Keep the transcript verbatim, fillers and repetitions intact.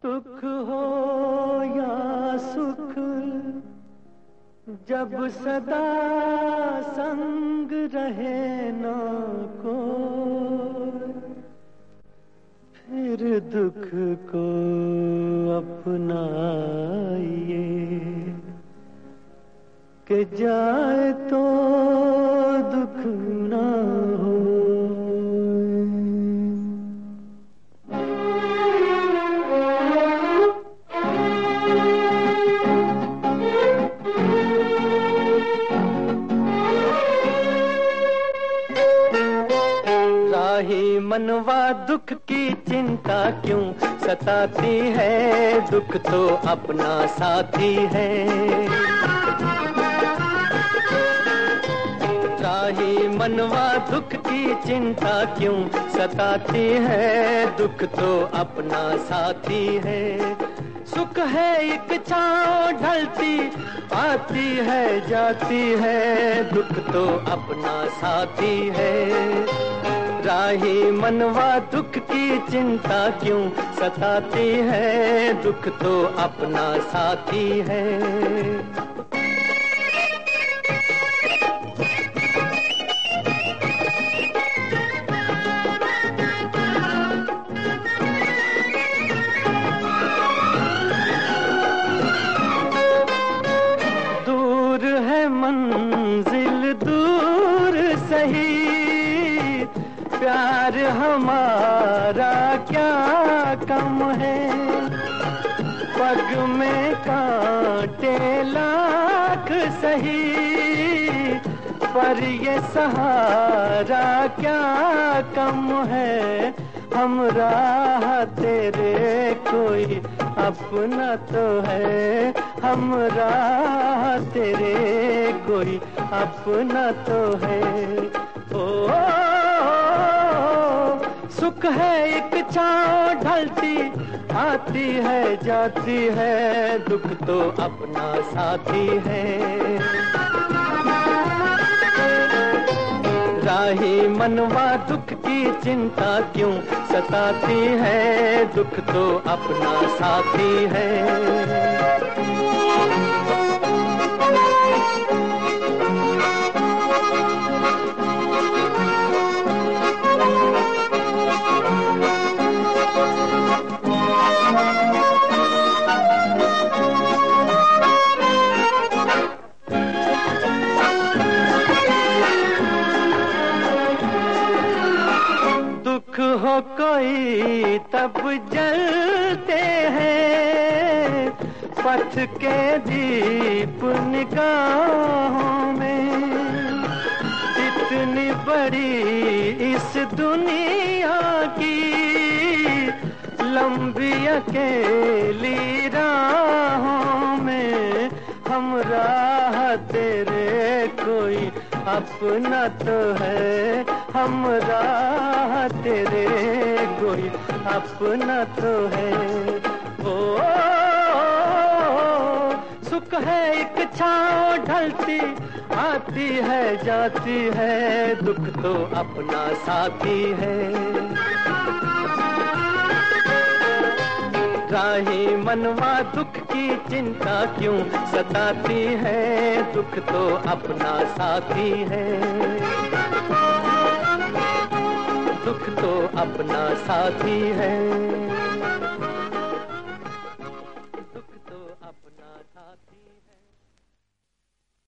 दुख हो या सुख जब सदा संग रहे ना को, फिर दुख को अपनाइए कि जाए तो दुख ना हो। राही मनवा दुख की चिंता क्यों सताती है, दुख तो अपना साथी है। राही मनवा दुख की चिंता क्यों सताती है, दुख तो अपना साथी है। सुख है एक छाँव ढलती आती है जाती है, दुख तो अपना साथी है। राही मनवा दुख की चिंता क्यों सताती है, दुख तो अपना साथी है। दूर है मंजिल दूर सही, प्यार हमारा क्या कम है। पग में कांटे लाख सही, पर ये सहारा क्या कम है। हम राह तेरे कोई अपना तो है, हम राह तेरे कोई अपना तो है। ओ सुख है एक छाँव ढलती आती है जाती है, दुख तो अपना साथी है। राही मनवा दुख की चिंता क्यों सताती है, दुख तो अपना साथी है। दुख हो कोई तब जलते हैं, पथ के दीप निगाहों में। इतनी बड़ी इस दुनिया की लंबी अकेली राहों में, हम राह तेरे कोई अपना तो है, हम राह तेरे कोई अपना तो है। ओ, सुख है एक छाँव ढलती आती है जाती है, दुख तो अपना साथी है। राही मनवा दुख की चिंता क्यों सताती है, दुख तो अपना साथी है। दुख तो अपना साथी है, दुख तो अपना साथी है।